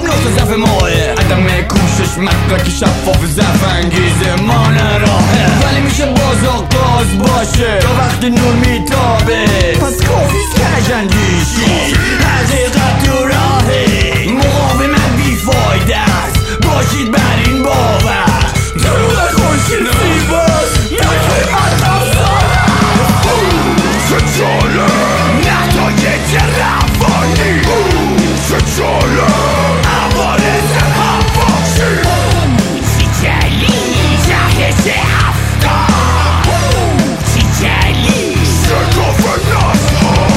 نقطه ضعف ماه، عدم کوشش مدرکی شفاف ضعف انگیزه ما نراهه، ولی میشه باز آغاز باشه تا وقتی نور میتابه. پس کافیست کج اندیشی، حقیقت تو راهه، مقاومت بیفایده است، باشید بر این باور. دروغ خورشید زیباست، یکی مطلب چه جالب، نتایج روانی چه جالب، عوارض هواشی چی جلی، جهش هفتاد چی جلی، شکاف نسها.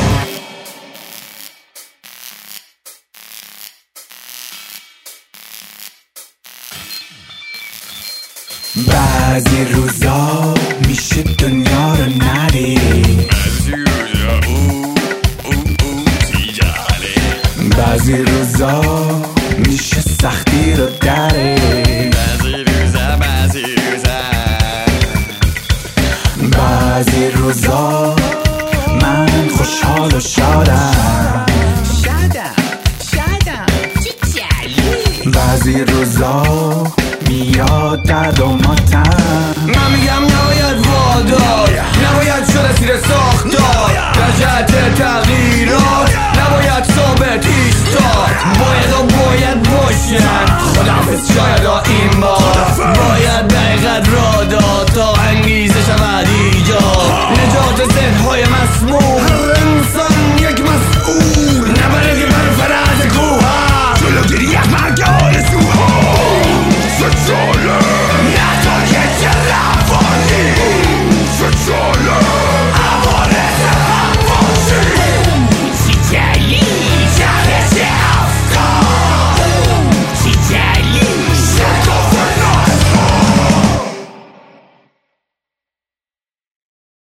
بعضی روزا میشه دنیا رو ندید، بعضی روزا میشه سختی رو درید، بعضی روزا من خوشحال و شادم، بعضی روزا میاد درد و ماتم. من میگم نباید وادار، نباید شد اسیر ساختار، در جهت تغییر